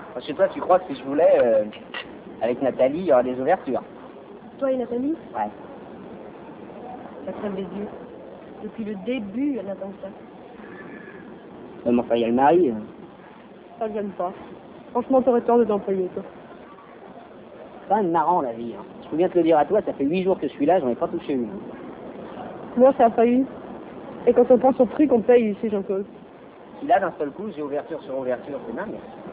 Parce que toi, tu crois que si je voulais, avec Nathalie, il y aura des ouvertures. Toi et Nathalie? Ouais. Ça crève les yeux. Depuis le début, elle attend ça. Mais enfin, il y a le mari. Ça ne gêne pas. Franchement, t'aurais tort de t'employer, toi. C'est quand même marrant, la vie. Hein. Je peux bien te le dire à toi, ça fait 8 jours que je suis là, j'en ai pas touché une. Moi, ça a failli. Et quand on pense au prix qu'on paye ici, Jean-Claude. Si là, d'un seul coup, j'ai ouverture sur ouverture, c'est dingue.